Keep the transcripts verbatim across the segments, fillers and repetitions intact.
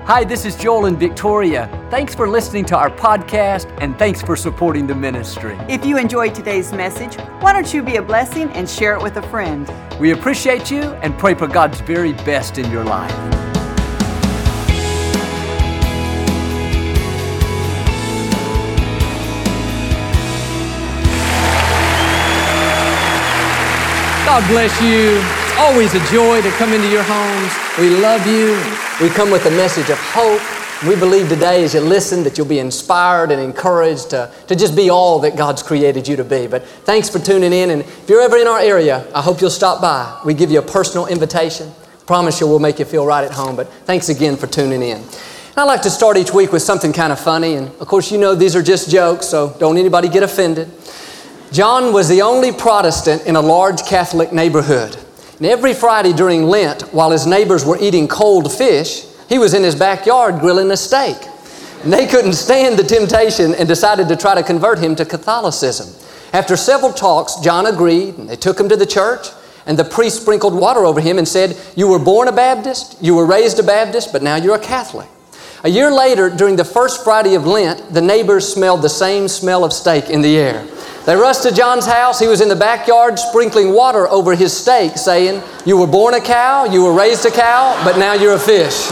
Hi, this is Joel and Victoria. Thanks for listening to our podcast, and thanks for supporting the ministry. If you enjoyed today's message, why don't you be a blessing and share it with a friend? We appreciate you and pray for God's very best in your life. God bless you. It's always a joy to come into your homes. We love you. We come with a message of hope. We believe today as you listen that you'll be inspired and encouraged to, to just be all that God's created you to be. But thanks for tuning in. And if you're ever in our area, I hope you'll stop by. We give you a personal invitation. Promise you we'll make you feel right at home. But thanks again for tuning in. And I like to start each week with something kind of funny. And of course, you know these are just jokes, so don't anybody get offended. John was the only Protestant in a large Catholic neighborhood. And every Friday during Lent, while his neighbors were eating cold fish, he was in his backyard grilling a steak. And they couldn't stand the temptation and decided to try to convert him to Catholicism. After several talks, John agreed, and they took him to the church, and the priest sprinkled water over him and said, "You were born a Baptist, you were raised a Baptist, but now you're a Catholic." A year later, during the first Friday of Lent, the neighbors smelled the same smell of steak in the air. They rushed to John's house. He was in the backyard sprinkling water over his steak, saying, "You were born a cow, you were raised a cow, but now you're a fish."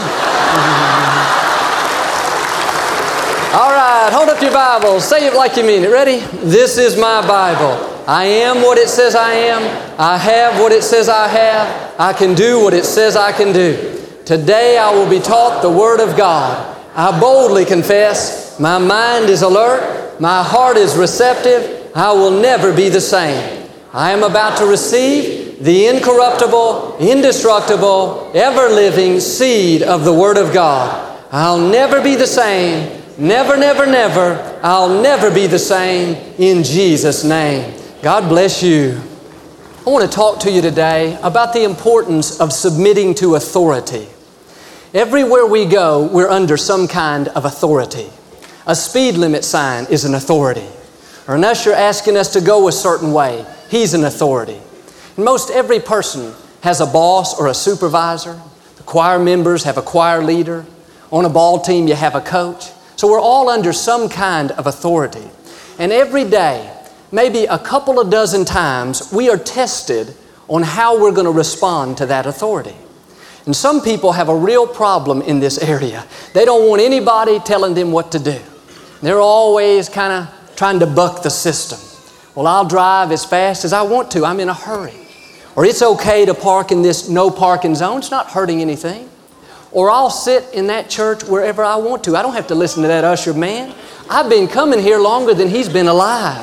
All right, hold up your Bibles. Say it like you mean it. Ready? This is my Bible. I am what it says I am. I have what it says I have. I can do what it says I can do. Today I will be taught the Word of God. I boldly confess, my mind is alert, my heart is receptive, I will never be the same. I am about to receive the incorruptible, indestructible, ever-living seed of the Word of God. I'll never be the same. Never, never, never. I'll never be the same in Jesus' name. God bless you. I want to talk to you today about the importance of submitting to authority. Everywhere we go, we're under some kind of authority. A speed limit sign is an authority. Or an usher asking us to go a certain way, he's an authority. And most every person has a boss or a supervisor. The choir members have a choir leader. On a ball team, you have a coach. So we're all under some kind of authority. And every day, maybe a couple of dozen times, we are tested on how we're going to respond to that authority. And some people have a real problem in this area. They don't want anybody telling them what to do. They're always kind of trying to buck the system. Well, I'll drive as fast as I want to. I'm in a hurry. Or it's okay to park in this no parking zone. It's not hurting anything. Or I'll sit in that church wherever I want to. I don't have to listen to that usher man. I've been coming here longer than he's been alive.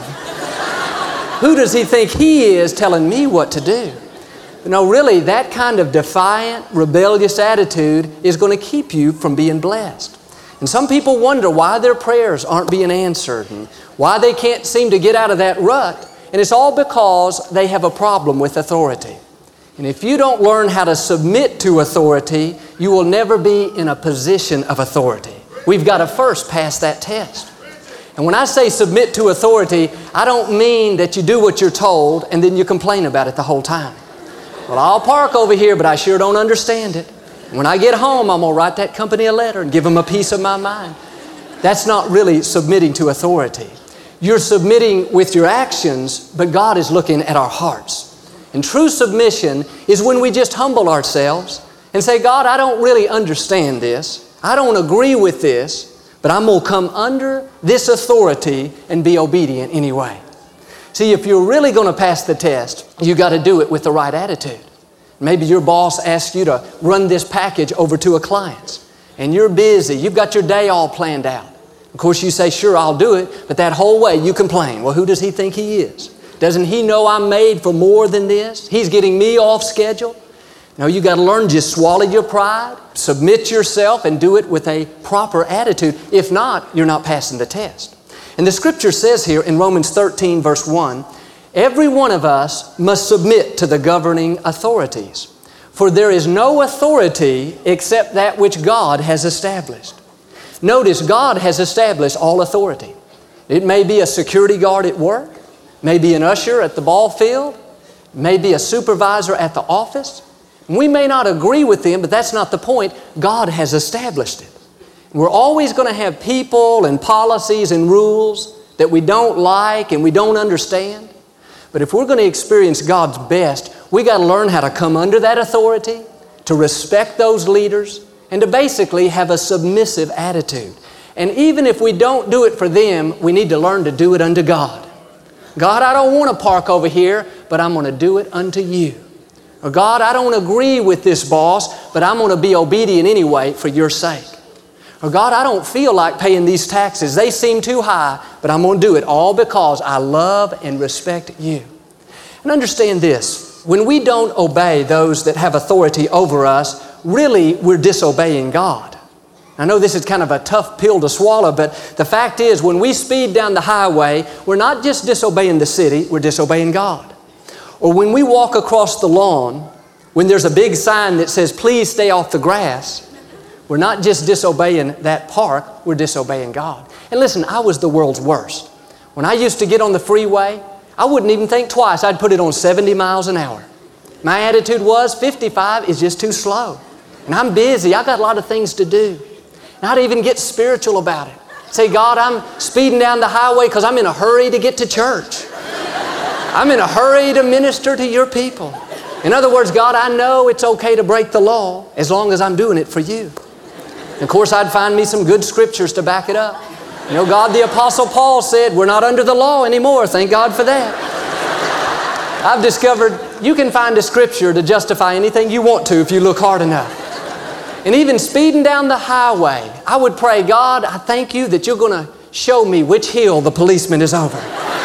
Who does he think he is telling me what to do? No, really, that kind of defiant, rebellious attitude is going to keep you from being blessed. And some people wonder why their prayers aren't being answered and why they can't seem to get out of that rut. And it's all because they have a problem with authority. And if you don't learn how to submit to authority, you will never be in a position of authority. We've got to first pass that test. And when I say submit to authority, I don't mean that you do what you're told and then you complain about it the whole time. Well, I'll park over here, but I sure don't understand it. When I get home, I'm going to write that company a letter and give them a piece of my mind. That's not really submitting to authority. You're submitting with your actions, but God is looking at our hearts. And true submission is when we just humble ourselves and say, "God, I don't really understand this. I don't agree with this, but I'm going to come under this authority and be obedient anyway." See, if you're really going to pass the test, you got to do it with the right attitude. Maybe your boss asks you to run this package over to a client, and you're busy. You've got your day all planned out. Of course, you say, "Sure, I'll do it," but that whole way you complain. Well, who does he think he is? Doesn't he know I'm made for more than this? He's getting me off schedule. No, you got to learn, just swallow your pride, submit yourself, and do it with a proper attitude. If not, you're not passing the test. And the Scripture says here in Romans thirteen, verse one, every one of us must submit to the governing authorities, for there is no authority except that which God has established. Notice, God has established all authority. It may be a security guard at work, maybe an usher at the ball field, maybe a supervisor at the office. We may not agree with them, but that's not the point. God has established it. We're always going to have people and policies and rules that we don't like and we don't understand. But if we're going to experience God's best, we got to learn how to come under that authority, to respect those leaders, and to basically have a submissive attitude. And even if we don't do it for them, we need to learn to do it unto God. God, I don't want to park over here, but I'm going to do it unto you. Or God, I don't agree with this boss, but I'm going to be obedient anyway for your sake. Or God, I don't feel like paying these taxes. They seem too high, but I'm going to do it all because I love and respect you. And understand this, when we don't obey those that have authority over us, really we're disobeying God. I know this is kind of a tough pill to swallow, but the fact is when we speed down the highway, we're not just disobeying the city, we're disobeying God. Or when we walk across the lawn, when there's a big sign that says, please stay off the grass, we're not just disobeying that park, we're disobeying God. And listen, I was the world's worst. When I used to get on the freeway, I wouldn't even think twice. I'd put it on seventy miles an hour. My attitude was fifty-five is just too slow. And I'm busy, I got a lot of things to do. And I'd even get spiritual about it. Say, God, I'm speeding down the highway because I'm in a hurry to get to church. I'm in a hurry to minister to your people. In other words, God, I know it's okay to break the law as long as I'm doing it for you. And of course, I'd find me some good scriptures to back it up. You know, God, the Apostle Paul said, we're not under the law anymore. Thank God for that. I've discovered you can find a scripture to justify anything you want to if you look hard enough. And even speeding down the highway, I would pray, God, I thank you that you're going to show me which hill the policeman is over.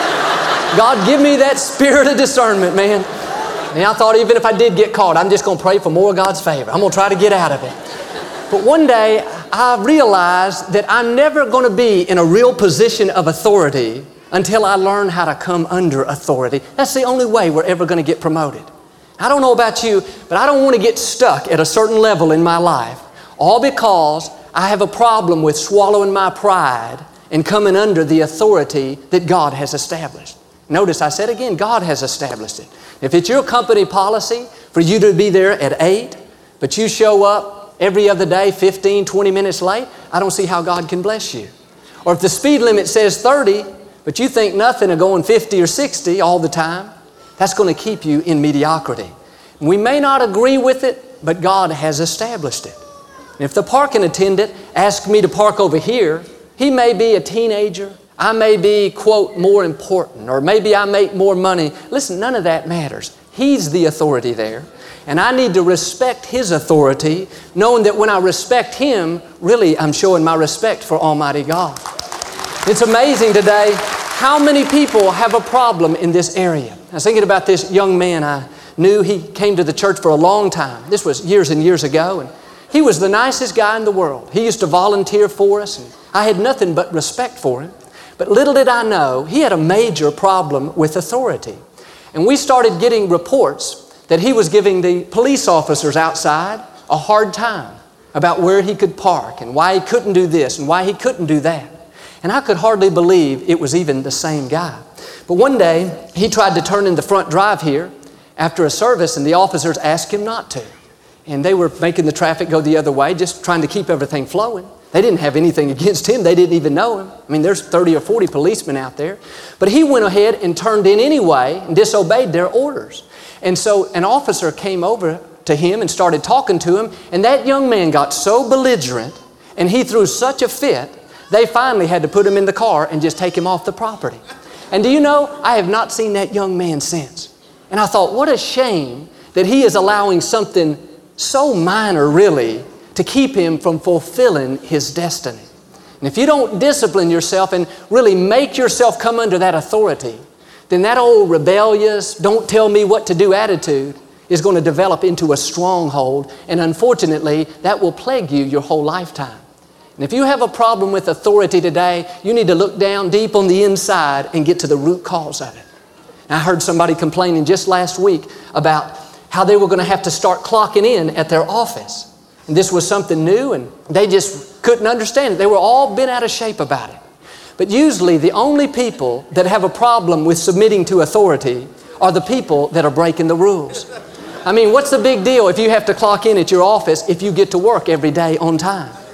God, give me that spirit of discernment, man. And I thought even if I did get caught, I'm just going to pray for more of God's favor. I'm going to try to get out of it. But one day, I realized that I'm never going to be in a real position of authority until I learn how to come under authority. That's the only way we're ever going to get promoted. I don't know about you, but I don't want to get stuck at a certain level in my life, all because I have a problem with swallowing my pride and coming under the authority that God has established. Notice I said again, God has established it. If it's your company policy for you to be there at eight, but you show up every other day, fifteen, twenty minutes late, I don't see how God can bless you. Or if the speed limit says thirty, but you think nothing of going fifty or sixty all the time, that's going to keep you in mediocrity. We may not agree with it, but God has established it. And if the parking attendant asks me to park over here, he may be a teenager, I may be, quote, more important, or maybe I make more money. Listen, none of that matters. He's the authority there. And I need to respect His authority, knowing that when I respect Him, really I'm showing my respect for Almighty God. It's amazing today how many people have a problem in this area. I was thinking about this young man I knew. He came to the church for a long time. This was years and years ago. And he was the nicest guy in the world. He used to volunteer for us, and I had nothing but respect for him. But little did I know, he had a major problem with authority. And we started getting reports that he was giving the police officers outside a hard time about where he could park and why he couldn't do this and why he couldn't do that. And I could hardly believe it was even the same guy. But one day, he tried to turn in the front drive here after a service, and the officers asked him not to. And they were making the traffic go the other way, just trying to keep everything flowing. They didn't have anything against him. They didn't even know him. I mean, there's thirty or forty policemen out there. But he went ahead and turned in anyway and disobeyed their orders. And so an officer came over to him and started talking to him, and that young man got so belligerent and he threw such a fit, they finally had to put him in the car and just take him off the property. And do you know, I have not seen that young man since. And I thought, what a shame that he is allowing something so minor, really, to keep him from fulfilling his destiny. And if you don't discipline yourself and really make yourself come under that authority, then that old rebellious, don't tell me what to do attitude is going to develop into a stronghold. And unfortunately, that will plague you your whole lifetime. And if you have a problem with authority today, you need to look down deep on the inside and get to the root cause of it. And I heard somebody complaining just last week about how they were going to have to start clocking in at their office. And this was something new, and they just couldn't understand it. They were all bent out of shape about it. But usually the only people that have a problem with submitting to authority are the people that are breaking the rules. I mean, what's the big deal if you have to clock in at your office if you get to work every day on time?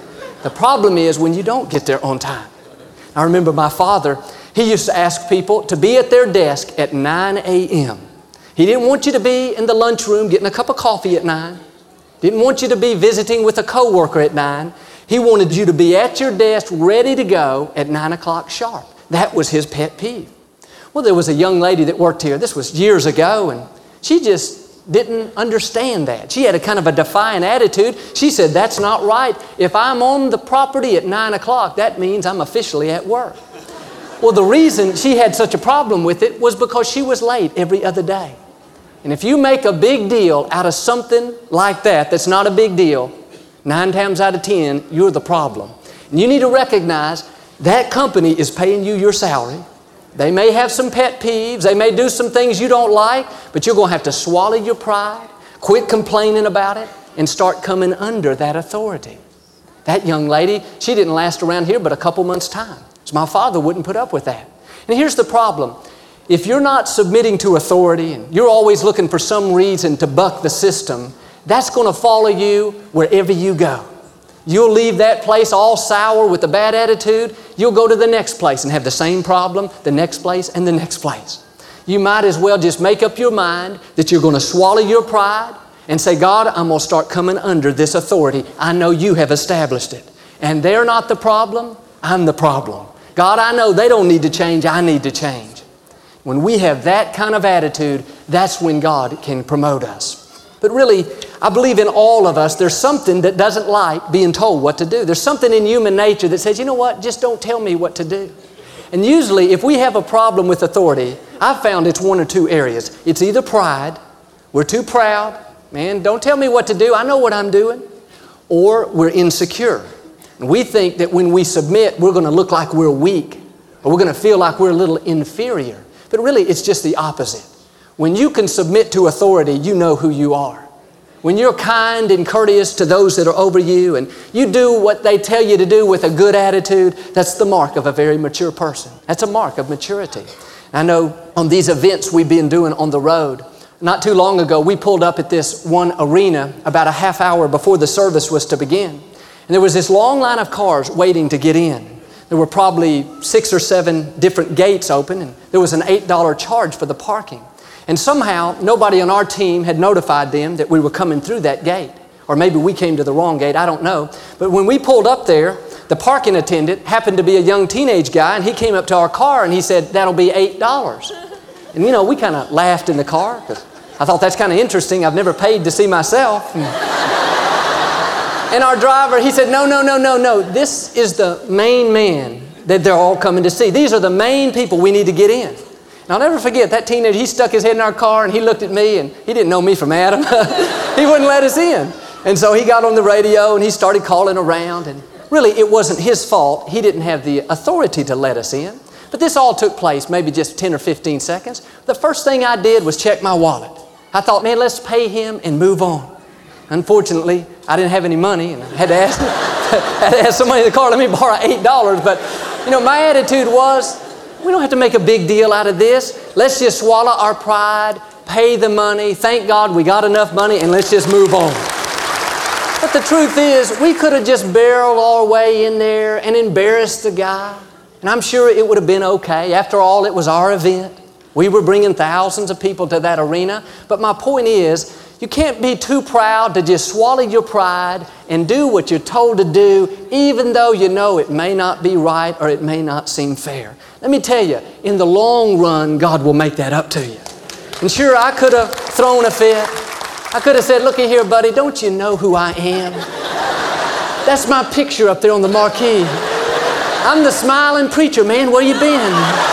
The problem is when you don't get there on time. I remember my father, he used to ask people to be at their desk at nine a.m. He didn't want you to be in the lunchroom getting a cup of coffee at nine. Didn't want you to be visiting with a coworker at nine. He wanted you to be at your desk ready to go at nine o'clock sharp. That was his pet peeve. Well, there was a young lady that worked here. This was years ago, and she just didn't understand that. She had a kind of a defiant attitude. She said, that's not right. If I'm on the property at nine o'clock, that means I'm officially at work. Well, the reason she had such a problem with it was because she was late every other day. And if you make a big deal out of something like that that's not a big deal, nine times out of ten, you're the problem. And you need to recognize that company is paying you your salary. They may have some pet peeves. They may do some things you don't like, but you're going to have to swallow your pride, quit complaining about it, and start coming under that authority. That young lady, she didn't last around here but a couple months' time. So my father wouldn't put up with that. And here's the problem. If you're not submitting to authority and you're always looking for some reason to buck the system, that's going to follow you wherever you go. You'll leave that place all sour with a bad attitude. You'll go to the next place and have the same problem, the next place, and the next place. You might as well just make up your mind that you're going to swallow your pride and say, God, I'm going to start coming under this authority. I know you have established it. And they're not the problem, I'm the problem. God, I know they don't need to change, I need to change. When we have that kind of attitude, that's when God can promote us. But really, I believe in all of us, there's something that doesn't like being told what to do. There's something in human nature that says, you know what, just don't tell me what to do. And usually, if we have a problem with authority, I've found it's one or two areas. It's either pride, we're too proud, man, don't tell me what to do, I know what I'm doing. Or we're insecure. And we think that when we submit, we're going to look like we're weak, or we're going to feel like we're a little inferior. But really, it's just the opposite. When you can submit to authority, you know who you are. When you're kind and courteous to those that are over you and you do what they tell you to do with a good attitude, that's the mark of a very mature person. That's a mark of maturity. I know on these events we've been doing on the road, not too long ago, we pulled up at this one arena about a half hour before the service was to begin. And there was this long line of cars waiting to get in. There were probably six or seven different gates open, and there was an eight dollar charge for the parking. And somehow, nobody on our team had notified them that we were coming through that gate. Or maybe we came to the wrong gate, I don't know. But when we pulled up there, the parking attendant happened to be a young teenage guy, and he came up to our car and he said, that'll be eight dollars. And you know, we kind of laughed in the car, because I thought that's kind of interesting. I've never paid to see myself. And our driver, he said, no, no, no, no, no. This is the main man that they're all coming to see. These are the main people we need to get in. And I'll never forget that teenager, he stuck his head in our car and he looked at me, and he didn't know me from Adam. He wouldn't let us in. And so he got on the radio and he started calling around, and really it wasn't his fault. He didn't have the authority to let us in. But this all took place maybe just ten or fifteen seconds. The first thing I did was check my wallet. I thought, man, let's pay him and move on. Unfortunately, I didn't have any money, and I had to ask, had to ask somebody in the car, let me borrow eight dollars. But, you know, my attitude was, we don't have to make a big deal out of this. Let's just swallow our pride, pay the money, thank God we got enough money, and let's just move on. But the truth is, we could have just barreled our way in there and embarrassed the guy. And I'm sure it would have been okay. After all, it was our event. We were bringing thousands of people to that arena. But my point is, you can't be too proud to just swallow your pride and do what you're told to do, even though you know it may not be right or it may not seem fair. Let me tell you, in the long run, God will make that up to you. And sure, I could have thrown a fit. I could have said, looky here, buddy, don't you know who I am? That's my picture up there on the marquee. I'm the smiling preacher, man. Where you been?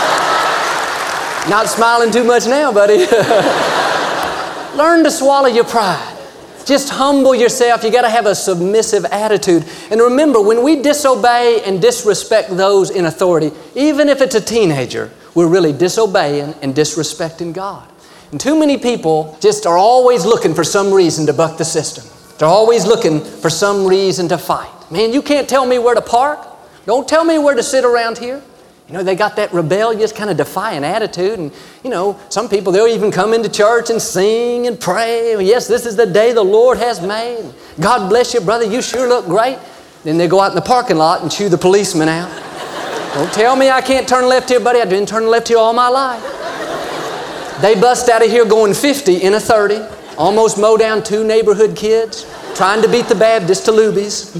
Not smiling too much now, buddy. Learn to swallow your pride. Just humble yourself. You got to have a submissive attitude. And remember, when we disobey and disrespect those in authority, even if it's a teenager, we're really disobeying and disrespecting God. And too many people just are always looking for some reason to buck the system. They're always looking for some reason to fight. Man, you can't tell me where to park. Don't tell me where to sit around here. You know, they got that rebellious kind of defiant attitude. And, you know, some people, they'll even come into church and sing and pray. Yes, this is the day the Lord has made. God bless you, brother. You sure look great. Then they go out in the parking lot and chew the policeman out. Don't tell me I can't turn left here, buddy. I've been turning left here all my life. They bust out of here going fifty in a thirty, almost mow down two neighborhood kids, trying to beat the Baptist to Luby's.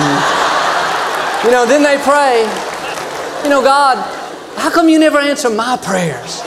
You know, then they pray, you know, God, how come you never answer my prayers?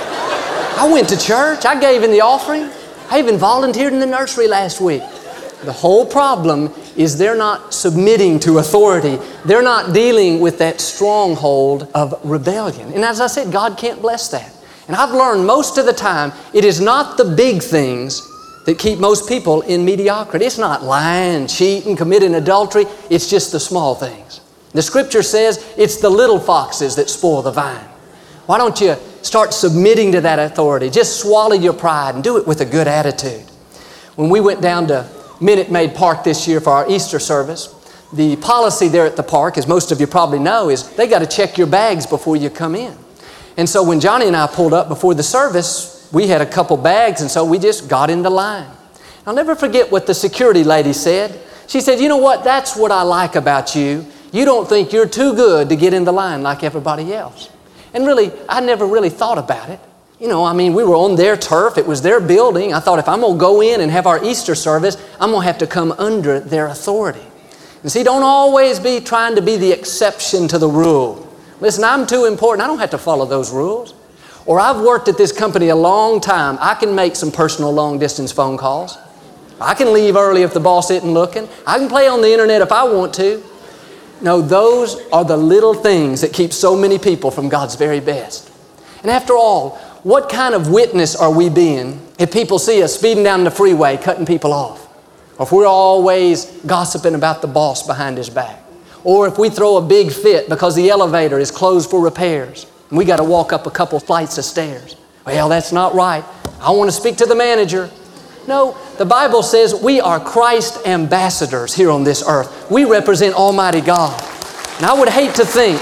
I went to church. I gave in the offering. I even volunteered in the nursery last week. The whole problem is they're not submitting to authority. They're not dealing with that stronghold of rebellion. And as I said, God can't bless that. And I've learned most of the time, it is not the big things that keep most people in mediocrity. It's not lying, cheating, committing adultery. It's just the small things. The Scripture says it's the little foxes that spoil the vine. Why don't you start submitting to that authority? Just swallow your pride and do it with a good attitude. When we went down to Minute Maid Park this year for our Easter service, the policy there at the park, as most of you probably know, is they got to check your bags before you come in. And so when Johnny and I pulled up before the service, we had a couple bags, and so we just got into line. I'll never forget what the security lady said. She said, you know what, that's what I like about you. You don't think you're too good to get in the line like everybody else. And really, I never really thought about it. You know, I mean, we were on their turf. It was their building. I thought if I'm going to go in and have our Easter service, I'm going to have to come under their authority. And see, don't always be trying to be the exception to the rule. Listen, I'm too important. I don't have to follow those rules. Or I've worked at this company a long time. I can make some personal long-distance phone calls. I can leave early if the boss isn't looking. I can play on the internet if I want to. No, those are the little things that keep so many people from God's very best. And after all, what kind of witness are we being if people see us speeding down the freeway, cutting people off? Or if we're always gossiping about the boss behind his back? Or if we throw a big fit because the elevator is closed for repairs and we got to walk up a couple flights of stairs? Well, that's not right. I want to speak to the manager. No, the Bible says we are Christ ambassadors here on this earth. We represent Almighty God. And I would hate to think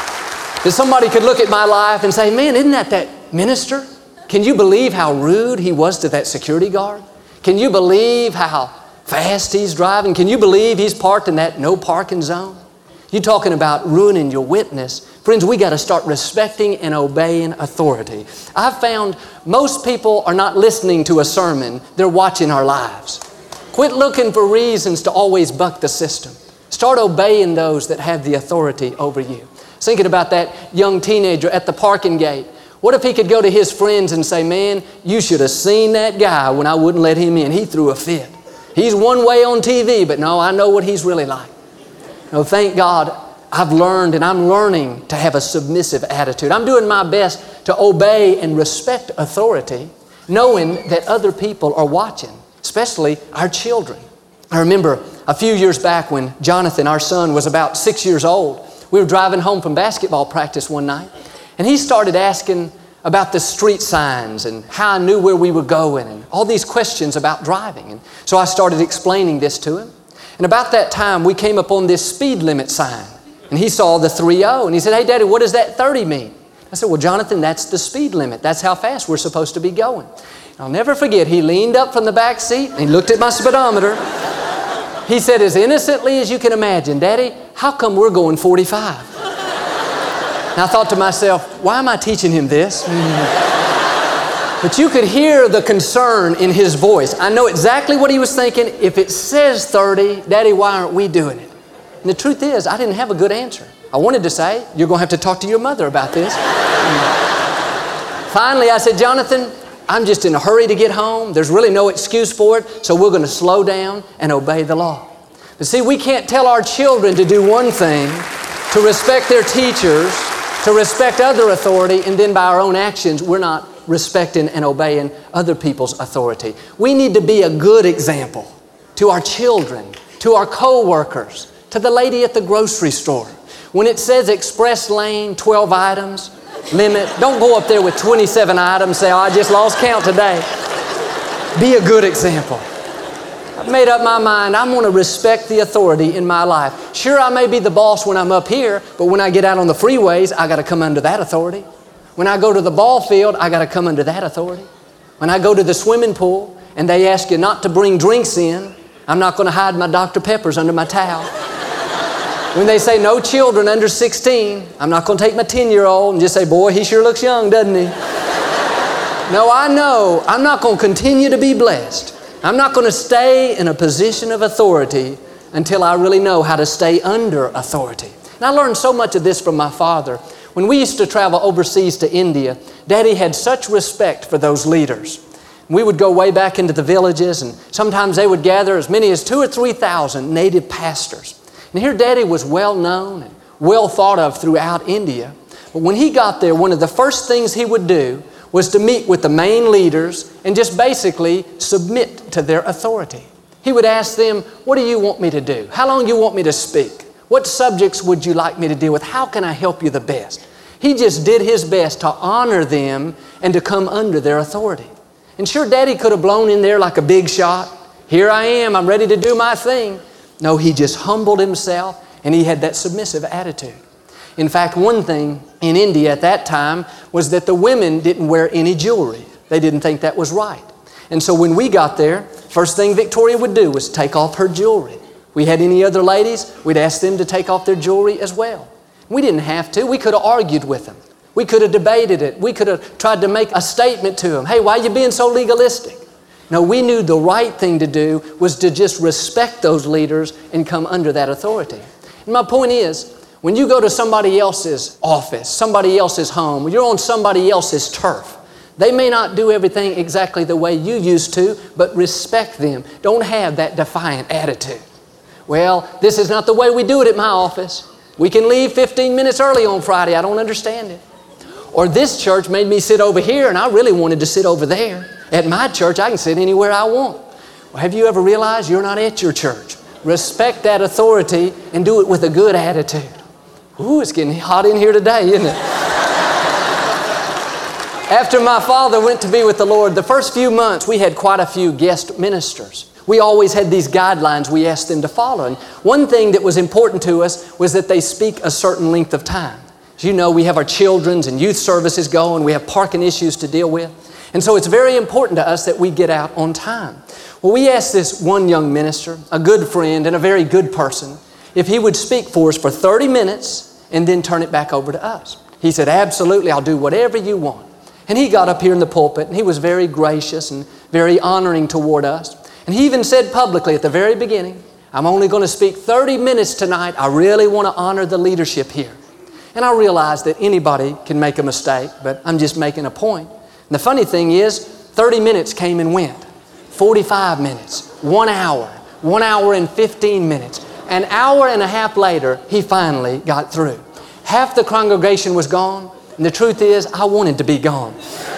that somebody could look at my life and say, man, isn't that that minister? Can you believe how rude he was to that security guard? Can you believe how fast he's driving? Can you believe he's parked in that no parking zone? You're talking about ruining your witness. Friends, we got to start respecting and obeying authority. I've found most people are not listening to a sermon. They're watching our lives. Quit looking for reasons to always buck the system. Start obeying those that have the authority over you. Thinking about that young teenager at the parking gate. What if he could go to his friends and say, man, you should have seen that guy when I wouldn't let him in. He threw a fit. He's one way on T V, but no, I know what he's really like. No, thank God I've learned and I'm learning to have a submissive attitude. I'm doing my best to obey and respect authority, knowing that other people are watching, especially our children. I remember a few years back when Jonathan, our son, was about six years old. We were driving home from basketball practice one night, and he started asking about the street signs and how I knew where we were going and all these questions about driving. And so I started explaining this to him. And about that time, we came upon this speed limit sign. And he saw the three oh, and he said, hey, Daddy, what does that thirty mean? I said, well, Jonathan, that's the speed limit. That's how fast we're supposed to be going. And I'll never forget, he leaned up from the back seat and he looked at my speedometer. He said, as innocently as you can imagine, Daddy, how come we're going forty-five? And I thought to myself, why am I teaching him this? But you could hear the concern in his voice. I know exactly what he was thinking. If it says thirty, Daddy, why aren't we doing it? And the truth is, I didn't have a good answer. I wanted to say, you're going to have to talk to your mother about this. Finally, I said, Jonathan, I'm just in a hurry to get home. There's really no excuse for it, so we're going to slow down and obey the law. But see, we can't tell our children to do one thing, to respect their teachers, to respect other authority, and then by our own actions, we're not respecting and obeying other people's authority. We need to be a good example to our children, to our co-workers, to the lady at the grocery store. When it says express lane, twelve items, limit, don't go up there with twenty-seven items, say, oh, I just lost count today. Be a good example. I've made up my mind, I'm going to respect the authority in my life. Sure, I may be the boss when I'm up here, but when I get out on the freeways, I got to come under that authority. When I go to the ball field, I got to come under that authority. When I go to the swimming pool and they ask you not to bring drinks in, I'm not going to hide my Doctor Peppers under my towel. When they say no children under sixteen, I'm not going to take my ten-year-old and just say, boy, he sure looks young, doesn't he? No, I know I'm not going to continue to be blessed. I'm not going to stay in a position of authority until I really know how to stay under authority. And I learned so much of this from my father. When we used to travel overseas to India, Daddy had such respect for those leaders. We would go way back into the villages, and sometimes they would gather as many as two or three thousand native pastors. And here Daddy was well known and well thought of throughout India. But when he got there, one of the first things he would do was to meet with the main leaders and just basically submit to their authority. He would ask them, what do you want me to do? How long do you want me to speak? What subjects would you like me to deal with? How can I help you the best? He just did his best to honor them and to come under their authority. And sure, Daddy could have blown in there like a big shot. Here I am, I'm ready to do my thing. No, he just humbled himself and he had that submissive attitude. In fact, one thing in India at that time was that the women didn't wear any jewelry. They didn't think that was right. And so when we got there, first thing Victoria would do was take off her jewelry. We had any other ladies, we'd ask them to take off their jewelry as well. We didn't have to. We could have argued with them. We could have debated it. We could have tried to make a statement to them. Hey, why are you being so legalistic? No, we knew the right thing to do was to just respect those leaders and come under that authority. And my point is, when you go to somebody else's office, somebody else's home, you're on somebody else's turf, they may not do everything exactly the way you used to, but respect them. Don't have that defiant attitude. Well, this is not the way we do it at my office. We can leave fifteen minutes early on Friday. I don't understand it. Or this church made me sit over here and I really wanted to sit over there. At my church, I can sit anywhere I want. Well, have you ever realized you're not at your church? Respect that authority and do it with a good attitude. Ooh, it's getting hot in here today, isn't it? After my father went to be with the Lord, the first few months we had quite a few guest ministers. We always had these guidelines we asked them to follow. And one thing that was important to us was that they speak a certain length of time. As you know, we have our children's and youth services going. We have parking issues to deal with. And so it's very important to us that we get out on time. Well, we asked this one young minister, a good friend and a very good person, if he would speak for us for thirty minutes and then turn it back over to us. He said, absolutely, I'll do whatever you want. And he got up here in the pulpit and he was very gracious and very honoring toward us. And he even said publicly at the very beginning, I'm only going to speak thirty minutes tonight. I really want to honor the leadership here. And I realized that anybody can make a mistake, but I'm just making a point. And the funny thing is, thirty minutes came and went. forty-five minutes, one hour, one hour and fifteen minutes. An hour and a half later, he finally got through. Half the congregation was gone, and the truth is, I wanted to be gone.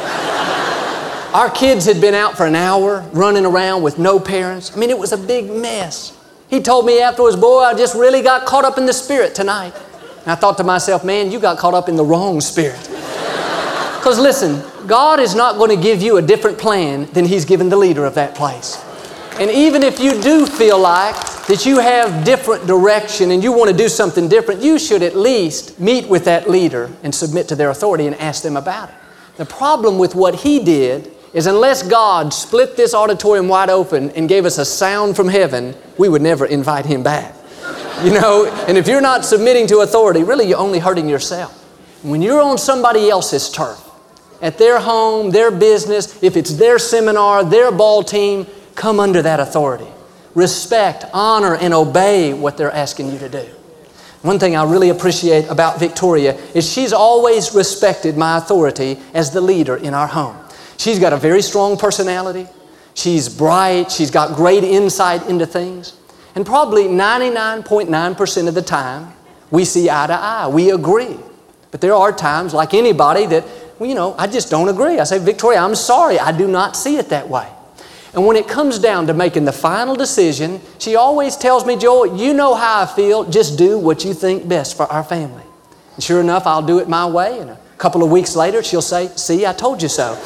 Our kids had been out for an hour, running around with no parents. I mean, it was a big mess. He told me afterwards, boy, I just really got caught up in the spirit tonight. And I thought to myself, man, you got caught up in the wrong spirit. Because listen, God is not going to give you a different plan than He's given the leader of that place. And even if you do feel like that you have different direction and you want to do something different, you should at least meet with that leader and submit to their authority and ask them about it. The problem with what he did is unless God split this auditorium wide open and gave us a sound from heaven, we would never invite him back. You know, and if you're not submitting to authority, really you're only hurting yourself. When you're on somebody else's turf, at their home, their business, if it's their seminar, their ball team, come under that authority. Respect, honor, and obey what they're asking you to do. One thing I really appreciate about Victoria is she's always respected my authority as the leader in our home. She's got a very strong personality. She's bright. She's got great insight into things. And probably ninety-nine point nine percent of the time, we see eye to eye. We agree. But there are times, like anybody, that, well, you know, I just don't agree. I say, Victoria, I'm sorry. I do not see it that way. And when it comes down to making the final decision, she always tells me, Joel, you know how I feel. Just do what you think best for our family. And sure enough, I'll do it my way. And a couple of weeks later, she'll say, see, I told you so.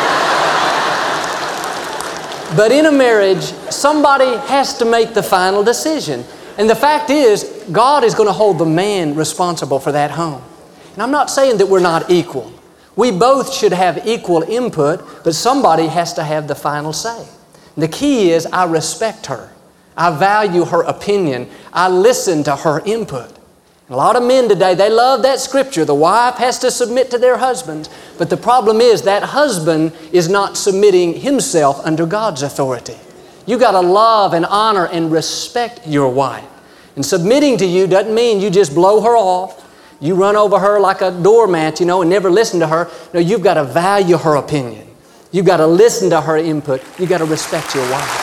But in a marriage, somebody has to make the final decision. And the fact is, God is going to hold the man responsible for that home. And I'm not saying that we're not equal. We both should have equal input, but somebody has to have the final say. And the key is I respect her. I value her opinion. I listen to her input. A lot of men today, they love that scripture. The wife has to submit to their husbands. But the problem is that husband is not submitting himself under God's authority. You got to love and honor and respect your wife. And submitting to you doesn't mean you just blow her off. You run over her like a doormat, you know, and never listen to her. No, you've got to value her opinion. You've got to listen to her input. You've got to respect your wife.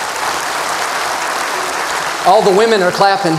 All the women are clapping.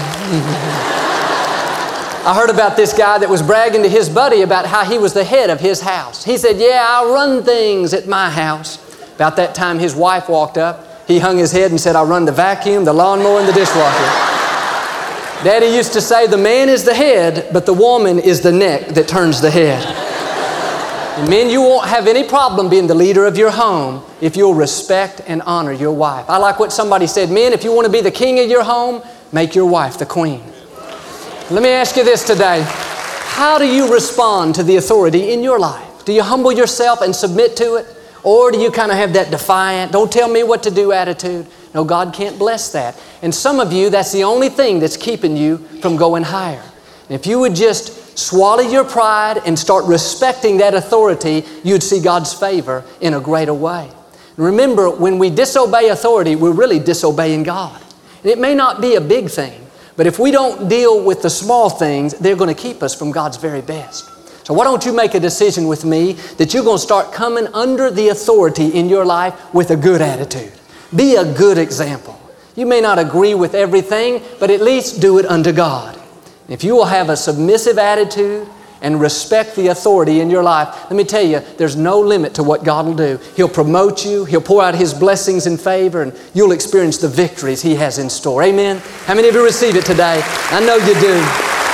I heard about this guy that was bragging to his buddy about how he was the head of his house. He said, yeah, I run things at my house. About that time, his wife walked up. He hung his head and said, I run the vacuum, the lawnmower, and the dishwasher. Daddy used to say, the man is the head, but the woman is the neck that turns the head. And men, you won't have any problem being the leader of your home if you'll respect and honor your wife. I like what somebody said, men, if you want to be the king of your home, make your wife the queen. Let me ask you this today. How do you respond to the authority in your life? Do you humble yourself and submit to it? Or do you kind of have that defiant, don't tell me what to do attitude? No, God can't bless that. And some of you, that's the only thing that's keeping you from going higher. And if you would just swallow your pride and start respecting that authority, you'd see God's favor in a greater way. And remember, when we disobey authority, we're really disobeying God. And it may not be a big thing, but if we don't deal with the small things, they're going to keep us from God's very best. So why don't you make a decision with me that you're going to start coming under the authority in your life with a good attitude. Be a good example. You may not agree with everything, but at least do it unto God. If you will have a submissive attitude and respect the authority in your life, let me tell you, there's no limit to what God will do. He'll promote you. He'll pour out His blessings and favor, and you'll experience the victories He has in store. Amen? How many of you receive it today? I know you do.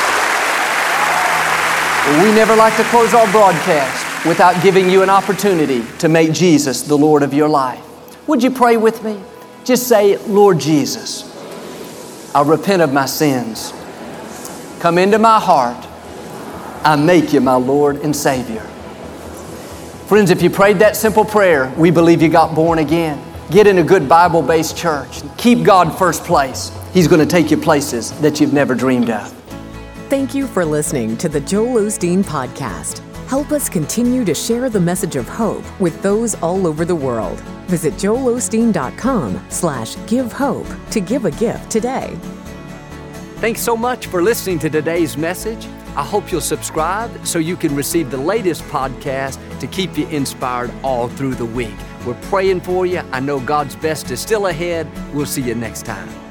We never like to close our broadcast without giving you an opportunity to make Jesus the Lord of your life. Would you pray with me? Just say, Lord Jesus, I repent of my sins. Come into my heart. I make you my Lord and Savior. Friends, if you prayed that simple prayer, we believe you got born again. Get in a good Bible-based church. Keep God first place. He's going to take you places that you've never dreamed of. Thank you for listening to the Joel Osteen Podcast. Help us continue to share the message of hope with those all over the world. Visit joelosteen.com slash give hope to give a gift today. Thanks so much for listening to today's message. I hope you'll subscribe so you can receive the latest podcast to keep you inspired all through the week. We're praying for you. I know God's best is still ahead. We'll see you next time.